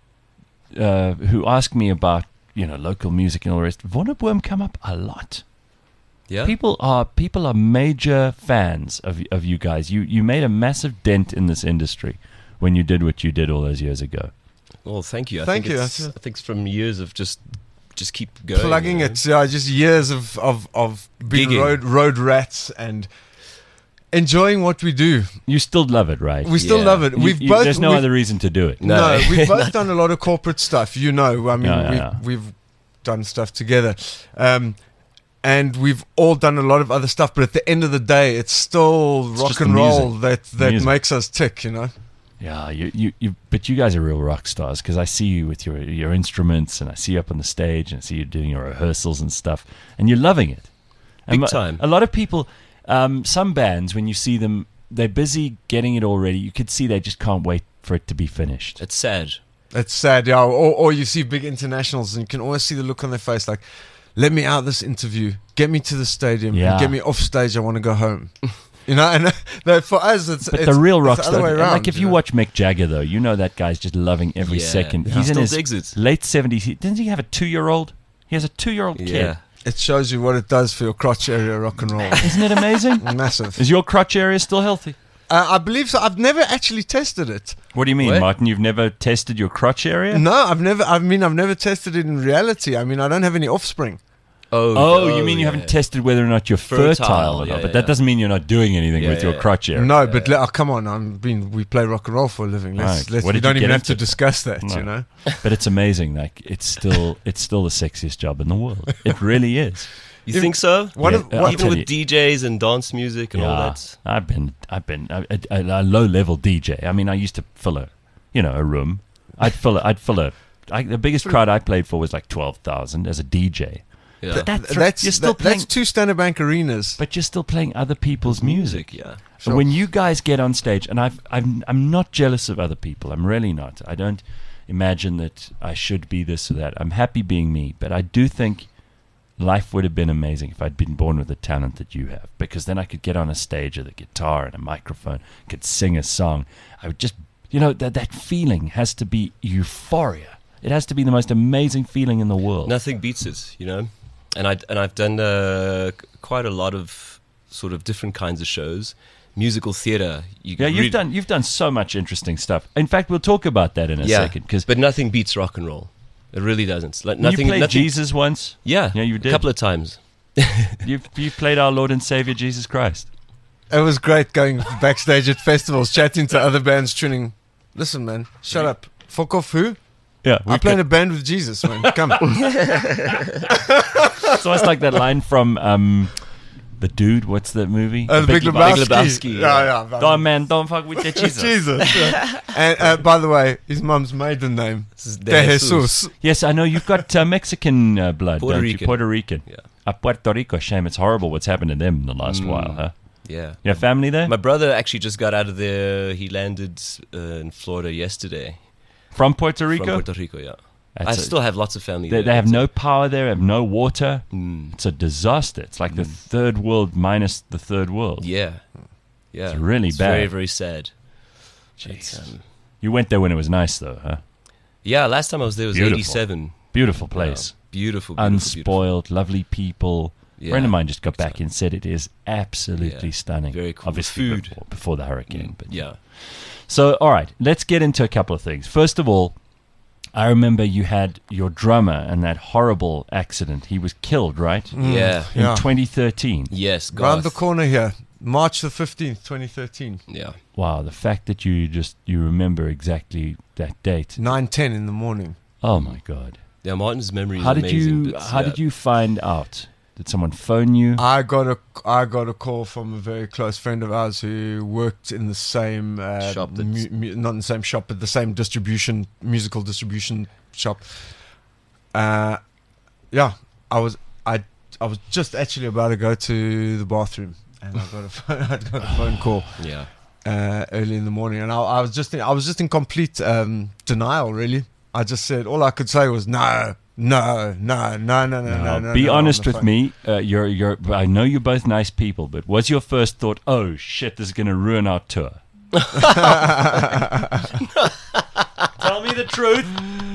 uh, who ask me about you know local music and all the rest. Wonderboom come up a lot. Yeah. People are people are major fans of of you guys. You you made a massive dent in this industry when you did what you did all those years ago. Well, thank you. I Thank think you, It's, that's- I think it's from years of just just keep going. Plugging you know? it. Yeah, just years of of of being Gigging. road road rats and enjoying what we do. You still love it, right? We still Yeah. love it. You- We've you- both. there's no we've- other reason to do it. No. No, we've both done a lot of corporate stuff. You know, I mean, Yeah, yeah, we've, yeah. we've done stuff together. Um, and we've all done a lot of other stuff, but at the end of the day, it's still rock just and the roll music. that, that Music. makes us tick, you know? Yeah, you, you, you but you guys are real rock stars because I see you with your your instruments and I see you up on the stage and I see you doing your rehearsals and stuff and you're loving it. And Big mo- time. A lot of people, um, some bands, when you see them, they're busy getting it all ready. You could see they just can't wait for it to be finished. It's sad. It's sad, yeah. Or, or you see big internationals and you can always see the look on their face like, let me out this interview, get me to the stadium, Yeah. and get me off stage, I want to go home. You know, and uh, for us, it's But it's, the real rock it's the other star, way around, like if you know? watch Mick Jagger, though, you know that guy's just loving every Yeah. second. He He's in still his digs it. late seventies. He- Didn't he have a two-year-old? He has a two-year-old Yeah. kid. It shows you what it does for your crotch area rock and roll. Isn't it amazing? Massive. Is your crotch area still healthy? Uh, I believe so. I've never actually tested it. What do you mean, What? Martin? You've never tested your crotch area? No, I've never. I mean, I've never tested it in reality. I mean, I don't have any offspring. Oh, Oh, you mean you yeah. haven't tested whether or not you're fertile, Fertile, or not? yeah, but yeah. that doesn't mean you're not doing anything Yeah, with yeah, your yeah. crotch area. No, but le- oh, come on. I mean, we play rock and roll for a living. Let's, Right. let's, What we did you don't even get have to into? discuss that. No. You know. But it's amazing. Like it's still it's still the sexiest job in the world. It really is. You think so? One Yeah, of I'll one, Even tell with you. D Js and dance music and all Yeah, that. I've been I've been a, a, a low level D J. I mean, I used to fill a you know a room. I'd fill a, I'd fill a. I, the biggest crowd I played for was like twelve thousand as a D J. Yeah. That- that's you're still that- that's playing- two Standard Bank arenas. But you're still playing other people's music. yeah. And when you guys get on stage, and I've, I'm, I'm not jealous of other people. I'm really not. I don't imagine that I should be this or that. I'm happy being me. But I do think life would have been amazing if I'd been born with the talent that you have. Because then I could get on a stage with a guitar and a microphone, could sing a song. I would just, you know, that that feeling has to be euphoria. It has to be the most amazing feeling in the world. Nothing beats it, you know. And I and I've done uh, c- quite a lot of sort of different kinds of shows, musical theatre. You Yeah, you've read- done you've done so much interesting stuff. In fact, we'll talk about that in a yeah, second. Because but nothing beats rock and roll. It really doesn't. Like you nothing. played nothing, Jesus once. Yeah, Yeah, you did. a couple of times. You've you played our Lord and Savior Jesus Christ. It was great going backstage at festivals, chatting to other bands, tuning. Listen, man, shut up. Fuck off, who? Yeah, I'm playing a band with Jesus, man. Come. It's almost like that line from um, the dude. What's the movie? Uh, the Big Lebowski. Lebowski, Yeah, yeah. Don't man, don't fuck with the Jesus. Jesus. yeah. And uh, by the way, his mum's maiden name, This is De Jesus. Yes, I know you've got uh, Mexican uh, blood, Puerto don't you? Rican. Puerto Rican. Yeah. Uh, Puerto Rico. Shame. It's horrible what's happened to them in the last Mm. while, huh? Yeah. You have family there? My brother actually just got out of there. He landed uh, in Florida yesterday. From Puerto Rico? From Puerto Rico, yeah. That's I a- still have lots of family They, there. they have It's no power there, have no water. Mm. It's a disaster. It's like the third world minus the third world. a- Yeah. Yeah. It's really It's bad. very, very sad. It's, Jeez. um, You went there when it was nice, though, huh? yeah, last time I was there was Beautiful. eighty-seven. Beautiful place. Yeah. Beautiful, beautiful, Unspoiled, lovely people. A friend Yeah. of mine just got back and said it is absolutely Yeah. stunning. Very cool. The Obviously, food. Before, before the hurricane. beautiful. But Yeah. So, all right, let's get into a couple of things. First of all, I remember you had your drummer and that horrible accident. He was killed, right? Yeah. In Yeah. twenty thirteen. Yes, Round the Garth. corner here, March the fifteenth, twenty thirteen, Yeah. Wow, the fact that you just you remember exactly that date. nine ten in the morning. Oh my God! Yeah, Martin's memory is How did amazing. you but, How yeah. did you find out? Did someone phone you? I got a I got a call from a very close friend of ours who worked in the same uh, Shop that's- mu- mu- not in the same shop, but the same distribution, musical distribution shop. Uh, yeah, I was I I was just actually about to go to the bathroom, and I got a phone, I got a phone call Yeah. uh, early in the morning, and I, I was just in, I was just in complete um, denial. Really, I just said all I could say was no. No, no, no, no, no, no, No, no. be no, on honest the with phone. me. Uh, you're, you're. I know you're both nice people, but was your first thought, "Oh shit, this is going to ruin our tour"? Tell me the truth.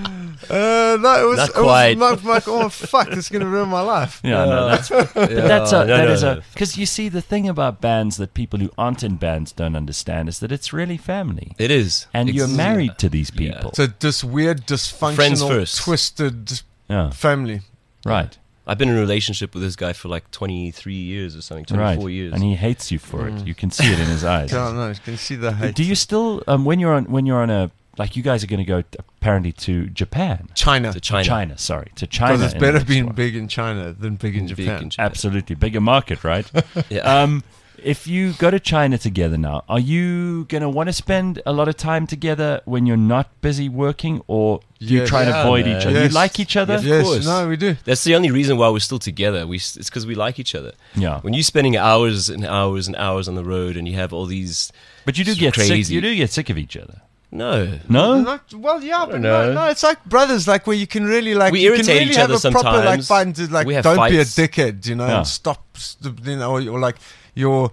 Uh, no, it was, Not it was quite. like, like, oh fuck, this is gonna ruin my life. Yeah, no, that's but Yeah, that's a, no, that no, is no. a because you see the thing about bands that people who aren't in bands don't understand is that it's really family, It is. and you're Ex- married to these Yeah. people. So this weird, dysfunctional, Friends first. twisted Yeah, family. right, I've been in a relationship with this guy for like twenty-three years or something, right, twenty-four years. and he hates you for it. You can see it in his eyes. I don't know. You can see the hate. Do you still um, when you're on when you're on a like you guys are going to go t- apparently to Japan, China? to China. China, sorry, to China. Because it's in the better next being one. big in China than big in Big Japan. in Japan. Absolutely, bigger market, right? Yeah. Um, if you go to China together now, are you going to want to spend a lot of time together when you're not busy working, or do you Yes. try and Yeah, avoid man. each other? Yes. You like each other? Yes. Yes, course. no, we do. That's the only reason why we're still together. We s- it's because we like each other. Yeah. When you're spending hours and hours and hours on the road, and you have all these, But you do It's get sick. crazy. You do get sick of each other. no, No? Not, well, yeah, but know. no, no, it's like brothers, like where you can really like We you can irritate really each have other a proper like sometimes. find to, like We have don't fights. be a dickhead, you know, Yeah. and stop, st- you know, or, or like your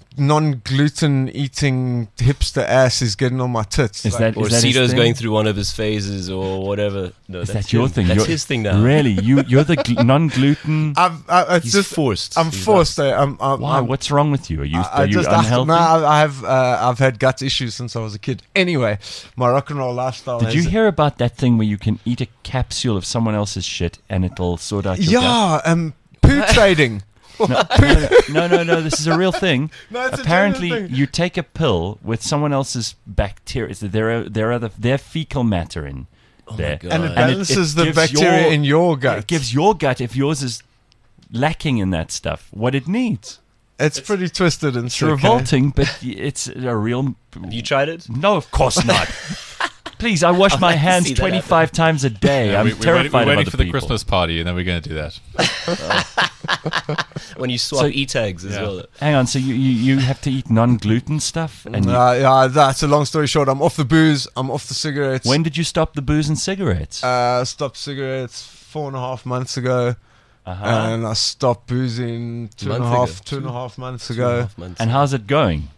non-gluten eating hipster ass is getting on my tits. Is Like, that or is that his Cito's thing? going through one of his phases or whatever. No, Is that's that your him. thing? That's You're- his thing now. Really? You you're the gl- non-gluten. I'm, I, it's He's just forced. I'm He's forced. not- eh, I'm, I'm, Why? I'm, What's wrong with you? Are you I, are I you just, I, unhealthy? no, I have uh, I've had gut issues since I was a kid. Anyway, my rock and roll lifestyle. Did you has- hear about that thing where you can eat a capsule of someone else's shit and it'll sort out your gut? Yeah, um, poo trading. No, no, no, no, no. This is a real thing. No, it's a Apparently, genuine thing. you take a pill with someone else's bacteria. So there are there are the, their fecal matter in there, God. And it And balances the gives bacteria your- in your gut. It gives your gut, if yours is lacking in that stuff, what it needs. It's, pretty twisted and It's sick, eh? revolting, but y- it's a real. Have you tried it? No, of course not. Please, I wash I'd my like to hands see that twenty-five times a day. Yeah, I'm we, we're terrified waiting, we're of waiting other for the people. Christmas party, and then we're going to do that. When you swap So- e-tags as Yeah. well. Hang on, so you, you, you have to eat non-gluten stuff? And you, Uh, yeah, that's a long story short. I'm off the booze. I'm off the cigarettes. when did you stop the booze and cigarettes? Uh, stopped cigarettes four and a half months ago, Uh-huh. and I stopped boozing two and a Month half, ago. two and a half months Two and a ago. half months. And how's it going?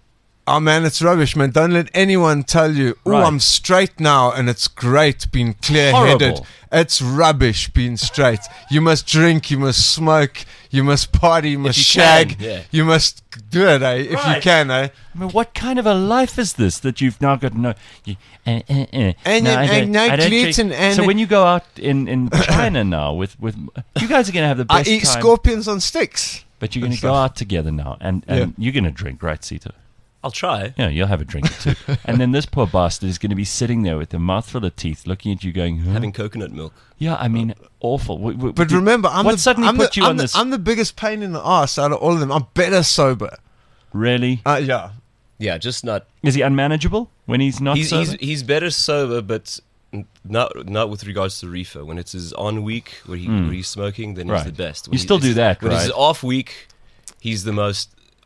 Oh man, it's rubbish, man. Don't let anyone tell you, oh, Right. I'm straight now and it's great being clear-headed. Horrible. It's rubbish being straight. You must drink, you must smoke, you must party, you must you shag. can, yeah. You must do it, eh? If you Right. can, eh? I mean, what kind of a life is this that you've now got no, you, uh, uh, uh, And- I and don't- no I don't drink. gluten and- so when you go out in, in China now with, with you guys are going to have the I best eat time, scorpions on sticks. but you're going to and go stuff. out together now, and, and Yeah. you're going to drink, right, Sito? I'll try. Yeah, you'll have a drink or two, and then this poor bastard is going to be sitting there with a mouthful of teeth, looking at you, going, huh? Having coconut milk. "Yeah, I mean, awful." W- w- But did- remember, I'm what the, suddenly I'm put the, you I'm on the, this? I'm the biggest pain in the ass out of all of them. I'm better sober. Really? Uh, yeah. Yeah, just not. Is he unmanageable when he's not He's, sober? he's he's better sober, but n- not not with regards to reefer. When it's his on week where he Mm. where he's smoking, then Right. he's the best. You When still he- do that, When it's his right? off week, he's the most.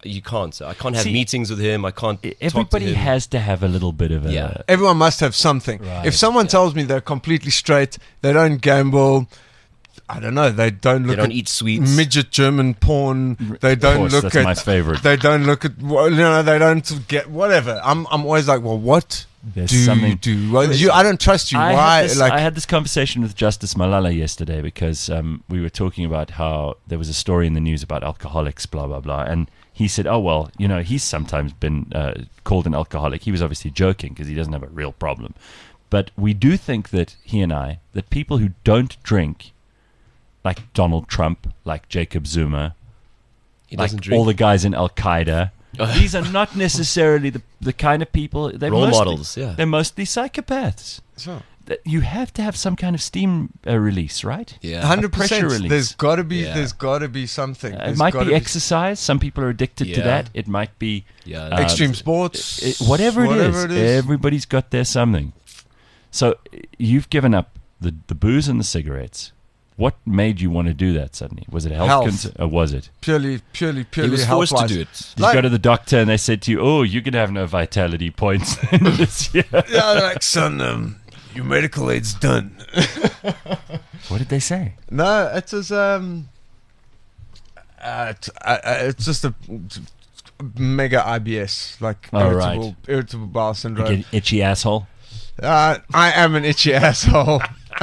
you can't. I can't have See, meetings with him. I can't. talk to Everybody him. has to have a little bit of a. Yeah. Everyone must have something. Right, If someone tells me they're completely straight, they don't gamble, I don't know, they don't They look don't at eat sweets. midget German porn, they Of don't course, look that's at my favorite. they don't look at well, you know, they don't get whatever. I'm I'm always like, well, what There's do something- you do? Well, you, I don't trust you. I Why? Had this, like I had this conversation with Justice Malala yesterday because um, we were talking about how there was a story in the news about alcoholics, blah, blah, blah. And he said, oh, well, you know, he's sometimes been uh, called an alcoholic. He was obviously joking because he doesn't have a real problem. But we do think that, he and I, that people who don't drink, like Donald Trump, like Jacob Zuma, He like doesn't drink. all the guys in Al Qaeda, these are not necessarily the, the kind of people. They're Role mostly, models, yeah. They're mostly psychopaths. Sure. That you have to have some kind of steam uh, release, right? Yeah. hundred pressure percent. release. There's got to be. Yeah. There's got to be something. Uh, it There's might gotta be exercise. Some people are addicted to Yeah. that. It might be Yeah. uh, extreme sports. it- whatever, whatever it, is, Everybody's got their something. So uh, you've given up the, the booze and the cigarettes. What made you want to do that suddenly? Was it health, Health. concern, or was it? purely, purely, He purely. was forced to health-wise. do it. Did Like- you go to the doctor and they said to you, "Oh, you're gonna have no vitality points this year"? Yeah, like son, um, your medical aid's done. What did they say? No, it was um, uh, t- uh, uh, it's just a t- mega I B S, like Oh, irritable, right. irritable bowel You syndrome. get itchy asshole. Uh, I am an itchy asshole.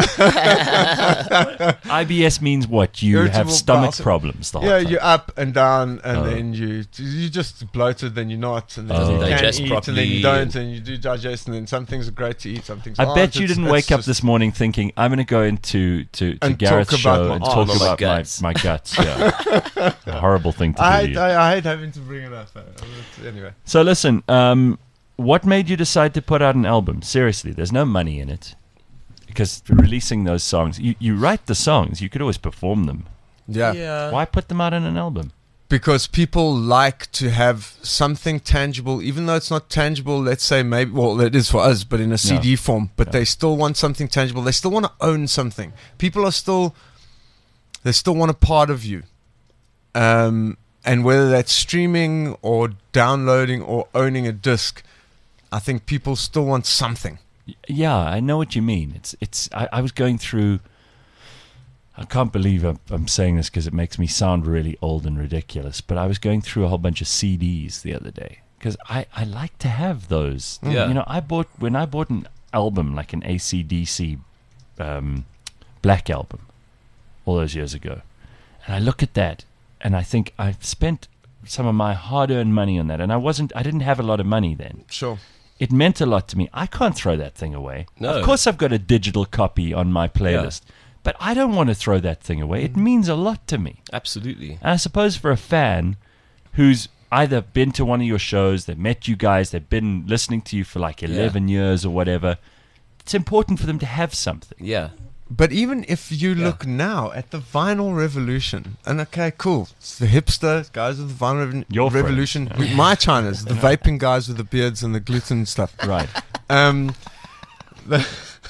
I B S means what? You Irritable have stomach bowel sy- problems the whole Yeah, time. you're up and down, and Oh. then you you just bloated, then you're not, and then Doesn't you can digest eat, and then properly you don't, and- and you do digest, and then some things are great to eat, some things. I aren't. bet you It's- didn't it's wake up just- this morning thinking, I'm going to go into to, to And Gareth's talk about show my- and oh, talk my about my, guts. my guts. Yeah. A horrible thing to I do. hate, to you. I, I hate having to bring it up. uh, but Anyway, So listen, um, what made you decide to put out an album? Seriously, there's no money in it. Because releasing those songs, you, you write the songs, you could always perform them. yeah. Why put them out in an album? Because people like to have something tangible, even though it's not tangible. Let's say maybe, well, it is for us, but in a C D Yeah. form. But Yeah. they still want something tangible. They still want to own something. People are still, they still want a part of you. Um, and whether that's streaming or downloading or owning a disc, I think people still want something. Y- Yeah, I know what you mean. It's it's. I, I was going through. I can't believe I'm, I'm saying this because it makes me sound really old and ridiculous. But I was going through a whole bunch of C Ds the other day because I, I like to have those. Yeah. You know, I bought when I bought an album like an A C D C um, Black Album all those years ago, and I look at that and I think I've spent some of my hard-earned money on that, and I wasn't. I didn't have a lot of money then. Sure. It meant a lot to me. I can't throw that thing away. No. Of course, I've got a digital copy on my playlist, but I don't want to throw that thing away. It means a lot to me. Absolutely. And I suppose for a fan who's either been to one of your shows, they've met you guys, they've been listening to you for like eleven years or whatever, it's important for them to have something. Yeah. But even if you look now at the vinyl revolution, and okay, cool, it's the hipster guys with the vinyl rev- Your friends, revolution, yeah. with my Chinas, the vaping guys with the beards and the gluten stuff. Right. Um, the,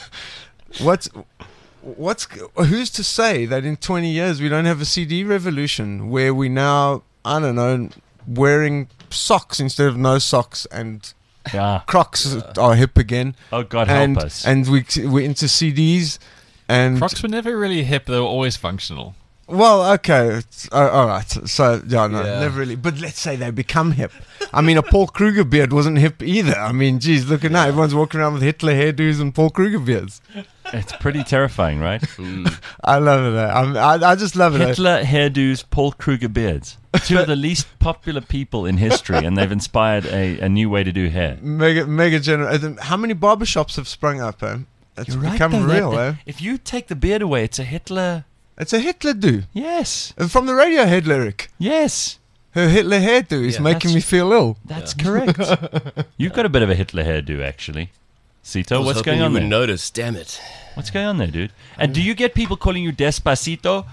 what's what's who's to say that in twenty years we don't have a C D revolution where we now, I don't know, wearing socks instead of no socks, and Yeah. Crocs are hip again. Oh, God and, help us. And we we're into C Ds. And Crocs were never really hip; they were always functional. well, okay, it's, uh, all right. So yeah, no, Yeah. never really. But let's say they become hip. I mean, a Paul Kruger beard wasn't hip either. I mean, geez, look at now, everyone's walking around with Hitler hairdos and Paul Kruger beards. It's pretty terrifying, right? I love it. eh? I'm, I I just love it. eh? Hitler hairdos, Paul Kruger beards. Two of the least popular people in history, and they've inspired a, a new way to do hair. Mega mega general. How many barbershops have sprung up? Eh? It's You're right, become though, that- real. that- eh? If you take the beard away, it's a Hitler. It's a Hitler do. Yes. From the Radiohead lyric. Yes. Her Hitler hairdo is Yeah. making That's- me feel ill. That's correct. You've got a bit of a Hitler hairdo, actually. I Sito, was what's hoping going you on would there? notice. Damn it. What's going on there, dude? And do you get people calling you Despacito?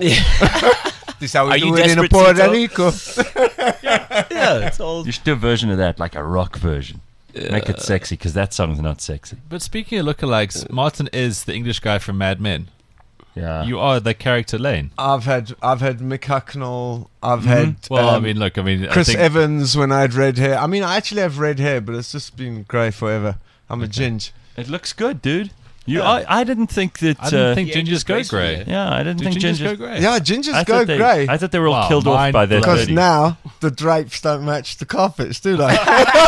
This how we Are do you it in a desperate, Puerto Tito? Rico. Yeah, it's all. You should do a version of that, like a rock version. Make it sexy, because that song's not sexy. But speaking of lookalikes, Martin is the English guy from Mad Men. Yeah. You are the character Lane. I've had I've had Mick Hucknall. I've had Well, I um, mean, look, I mean, Chris I think, Evans when I had red hair. I mean, I actually have red hair, but it's just been grey forever. I'm a ginge. It looks good, dude. You, I, I didn't think that. I didn't uh, think Yeah, gingers just go graceful, grey. yeah. yeah, I didn't Do think gingers gingers go grey? Yeah, gingers I go thought they, grey. I thought they were all Wow, killed off mine by their Because thirties. now the drapes don't match the carpets, do they?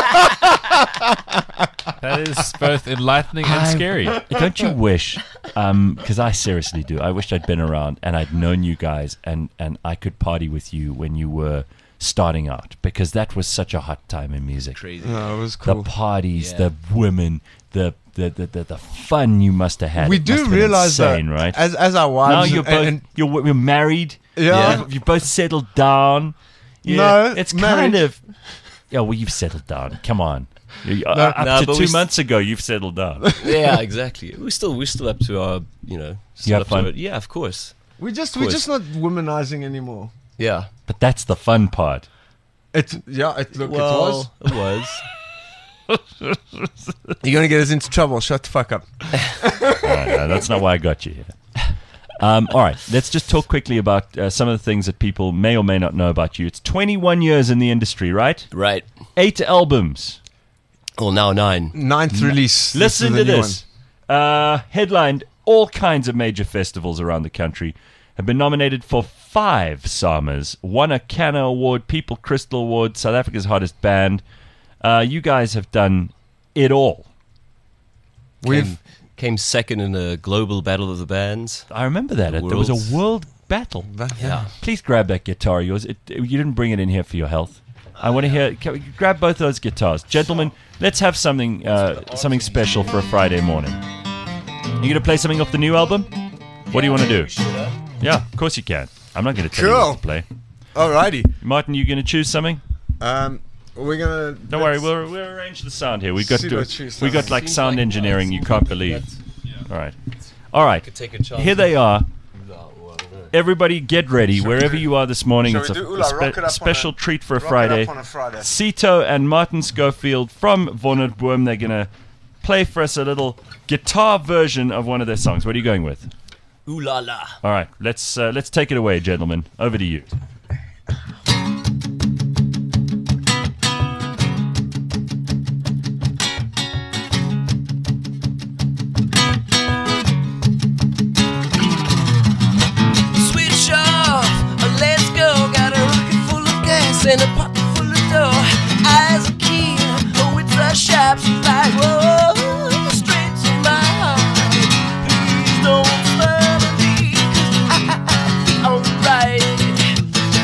That is both enlightening and I- scary. Don't you wish? Because I seriously do. I wished I'd been around and I'd known you guys, and and I could party with you when you were starting out, because that was such a hot time in music. Crazy. No, it was The cool. parties, Yeah. the women, the the, the, the the fun you must have had. We It do must have been realize insane, that right? as as our wives Now and- you're both and, you're, you're married. Yeah. You've, you've both settled down. Yeah, No, it's married. kind of. Yeah, well, you've settled down. Come on. You- uh, No. up No, to but two we s- months ago, you've settled down. Yeah, exactly. We're still we're still up to our you know. Still have up fun? To it. Yeah, of course. we just Of we're course. just not womanizing anymore. Yeah. But that's the fun part. It yeah, it look well, it was. it was. You're gonna get us into trouble. Shut the fuck up. Uh, no, that's not why I got you here. Um, all right, let's just talk quickly about uh, some of the things that people may or may not know about you. It's twenty-one years in the industry, right? Right. Eight albums. Well, now nine. Ninth release. Listen is to the new this. Uh, headlined all kinds of major festivals around the country. Have been nominated for five SAMAs. Won a Canna Award, People Crystal Award, South Africa's Hottest Band. Uh, you guys have done it all. one. We've Came, came second in a global battle of the bands. I remember that. The There was world's- a world battle. Yeah. Please grab that guitar of yours. It, you didn't bring it in here for your health. I want to hear. Can we grab both those guitars, gentlemen. Let's have something, uh, something special for a Friday morning. You gonna play something off the new album? What do you want to do? Yeah, of course you can. I'm not gonna tell you Cool. what to play. alrighty. Martin, you gonna choose something? Um, we're gonna. Don't worry, we'll we'll arrange the sound here. We got See to, what choose we got something. like sound engineering you can't believe. All right, all right. Take a chance. Here they are. Everybody, get ready wherever you are this morning. Shall It's we a, do a Ula, spe- rock it up on special a- treat for a rock it Friday. up on a Friday. Sito and Martin Schofield from Wonderboom. They're gonna play for us a little guitar version of one of their songs. What are you going with? Ooh la la. All right, let's uh, let's take it away, gentlemen. Over to you. Switch off, let's go. Got a rocket full of gas and a pocket full of dough. Eyes a key, oh, it's a sharp spike. Whoa, straight to my heart. Please don't smile at me, 'cause I, I feel alright.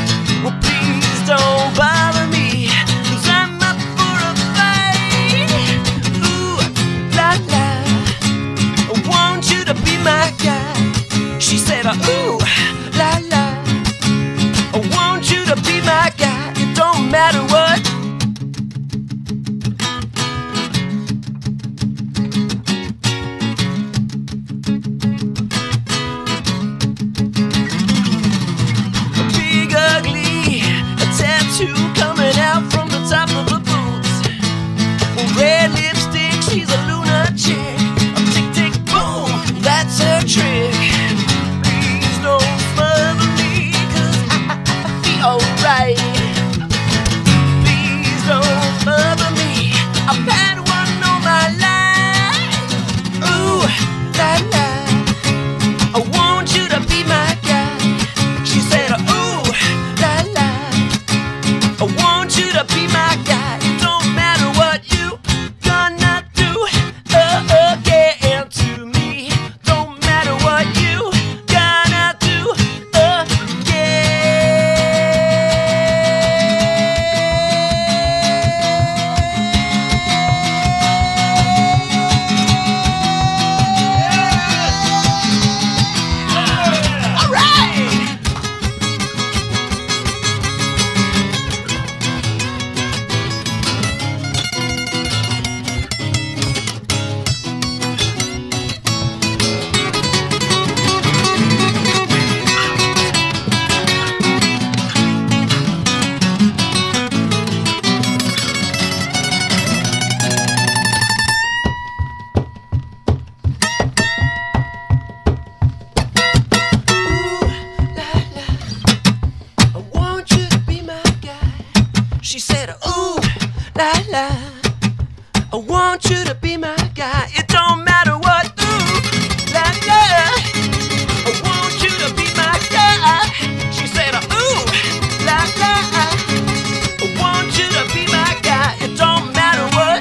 said, ooh, la la, I want you to be my guy. It don't matter what, ooh, la la, I want you to be my guy. She said, ooh, la la, I want you to be my guy. It don't matter what.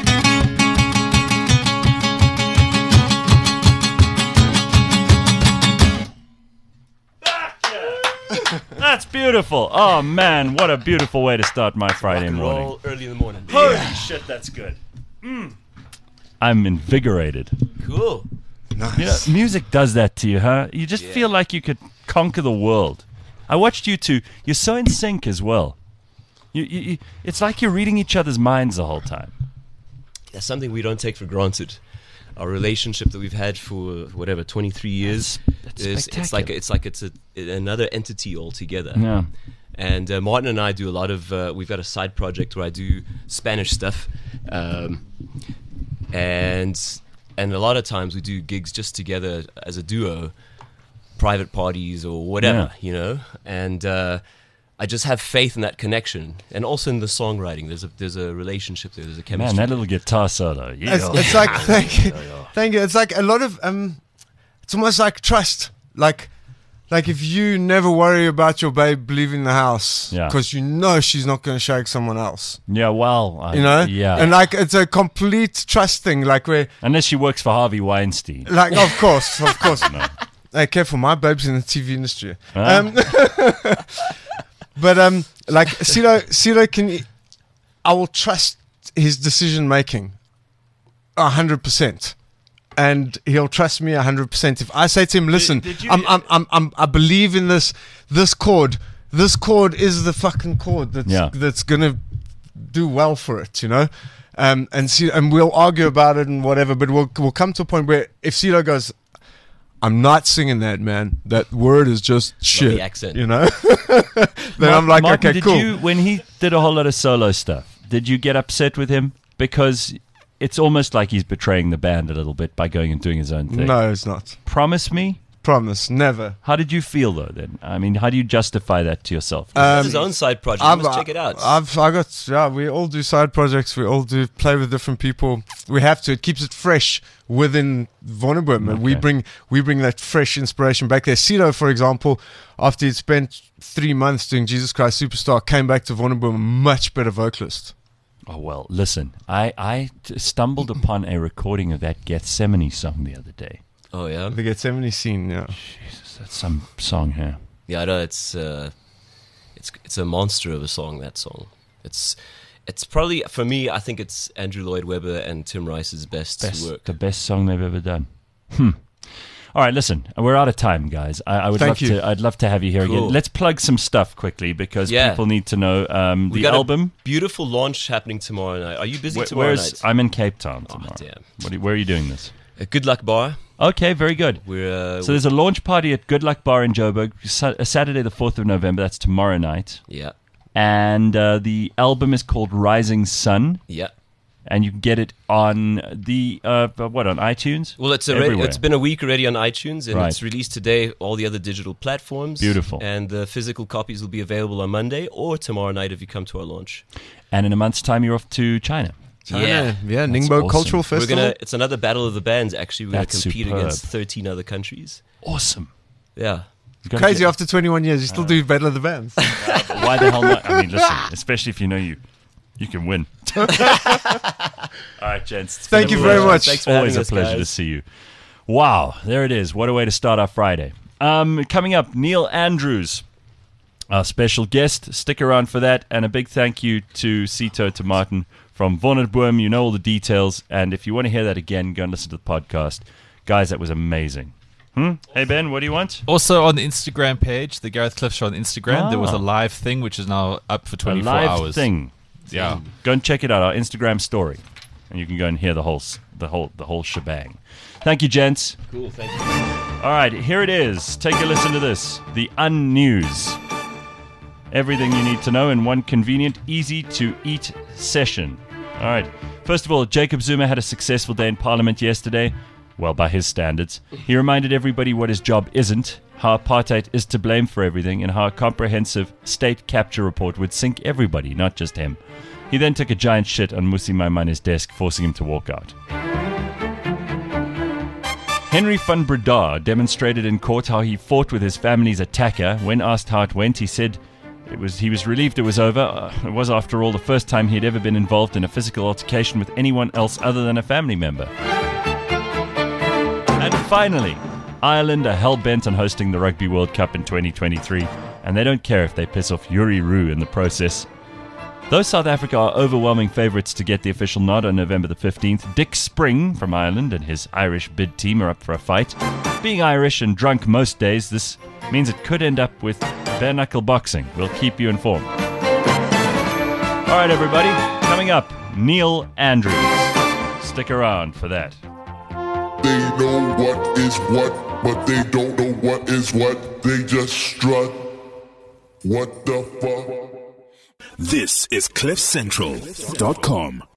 That's beautiful. Oh man, what a beautiful way to start my Friday Rock and morning. roll early in the morning. Holy shit, that's good. Mm. I'm invigorated. Cool. Nice. You know, music does that to you, huh? You just Yeah. feel like you could conquer the world. I watched you two. You're so in sync as well. You, you, you, it's like you're reading each other's minds the whole time. That's something we don't take for granted. Our relationship that we've had for whatever twenty-three years, That's is, it's like spectacular. it's like it's a, another entity altogether. Yeah. And uh, Martin and I do a lot of. Uh, we've got a side project where I do Spanish stuff, um, and and a lot of times we do gigs just together as a duo, private parties or whatever, Yeah. you know. And uh, I just have faith in that connection, and also in the songwriting. There's a there's a relationship there. There's a chemistry. Man, that little guitar solo. Yeah. It's, it's like thank you, thank you. It's like a lot of um, it's almost like trust. Like, like if you never worry about your babe leaving the house Yeah. because you know she's not going to shake someone else. Yeah, well, I, You know, yeah. and like it's a complete trust thing. Like where, Unless she works for Harvey Weinstein. like of course, of course. Hey, careful, my babe's in the T V industry. Huh? Um, but um, like Ciro, Ciro can, I will trust his decision making, a hundred percent, and he'll trust me a hundred percent. If I say to him, "Listen, did you- I'm, I'm, I'm, I'm, I believe in this, this chord. This chord is the fucking chord that's Yeah. that's gonna do well for it," you know. Um, and see, and we'll argue about it and whatever, but we'll we'll come to a point where if Ciro goes, "I'm not singing that, man. That word is just shit." accent. You know. Then I'm like, Martin, okay, did cool. You, when he did a whole lot of solo stuff, did you get upset with him? Because it's almost like he's betraying the band a little bit by going and doing his own thing. No, it's not. Promise me? Promise, never. How did you feel, though, then? I mean, how do you justify that to yourself? That's Um, his own side project. You must check it out. I've, I got, yeah, we all do side projects. We all do play with different people. We have to. It keeps it fresh within Vonneboom. And we Okay. bring, we bring that fresh inspiration back there. Ciro, for example, after he'd spent three months doing Jesus Christ Superstar, came back to Vonneboom a much better vocalist. Oh, well, listen. I, I t- stumbled upon a recording of that Gethsemane song the other day. Oh yeah, The Gethsemane scene, yeah. Jesus, that's some song here. yeah. I know it's uh, it's it's a monster of a song. That song. It's it's probably for me. I think it's Andrew Lloyd Webber and Tim Rice's best, Best, work. the best song they've ever done. Hmm. All right, listen, we're out of time, guys. I, I would Thank love you. to. I'd love to have you here Cool. again. Let's plug some stuff quickly because Yeah. people need to know um, We the got a album. beautiful launch happening tomorrow night. Are you busy Where- tomorrow where's- night? I'm in Cape Town tomorrow. Oh, damn. What are, where are you doing this? A Good Luck Bar. Okay, very good. We're uh, So there's a launch party at Good Luck Bar in Joburg, Sa- Saturday the fourth of November. That's tomorrow night. yeah, And uh, the album is called Rising Sun, yeah. and you can get it on the uh, what on iTunes. Well, it's already, Everywhere. it's been a week already on iTunes, and Right. it's released today. All the other digital platforms. Beautiful. And the physical copies will be available on Monday or tomorrow night if you come to our launch. And in a month's time, you're off to China. China, Yeah. yeah, That's Ningbo awesome. Cultural We're Festival. gonna. It's another battle of the bands. Actually, we're gonna That's compete superb. against thirteen other countries. Awesome. Yeah. You've got to Crazy get- after twenty-one years, you still do Battle of the Bands. Why the hell not? I mean, listen, especially if you know you, you can win. All right, gents. it's been Thank a you very pleasure. much. Thanks for Always having a us, pleasure guys. to see you. Wow, there it is. What a way to start our Friday. Um, coming up, Neil Andrews, our special guest. Stick around for that. And a big thank you to Sito, to Martin from Vonneboom. You know all the details. And if you want to hear that again, go and listen to the podcast. Guys, that was amazing. Hmm? Hey, Ben, what do you want? Also on the Instagram page, the Gareth Cliff Show on Instagram, there was Ah. a live thing which is now up for A twenty-four live hours. thing. Yeah. Go and check it out, our Instagram story, and you can go and hear the whole, s- the whole, the whole shebang. Thank you, gents. Cool. Thank you. All right, here it is. Take a listen to this. The Un-News. Everything you need to know in one convenient, easy-to-eat session. All right. First of all, Jacob Zuma had a successful day in Parliament yesterday. Well, by his standards. He reminded everybody what his job isn't, how apartheid is to blame for everything, and how a comprehensive state capture report would sink everybody, not just him. He then took a giant shit on Musi Maimane's desk, forcing him to walk out. Henry van Breda demonstrated in court how he fought with his family's attacker. When asked how it went, he said it was he was relieved it was over. Uh, it was, after all, the first time he had ever been involved in a physical altercation with anyone else other than a family member. And finally, Ireland are hell-bent on hosting the Rugby World Cup in twenty twenty-three, and they don't care if they piss off Yuri Roo in the process. Though South Africa are overwhelming favourites to get the official nod on November the fifteenth, Dick Spring from Ireland and his Irish bid team are up for a fight. Being Irish and drunk most days, this means it could end up with bare-knuckle boxing. We'll keep you informed. All right, everybody, coming up, Neil Andrews. Stick around for that. They know what is what, but they don't know what is what. They just strut. What the fuck? This is cliff central dot com.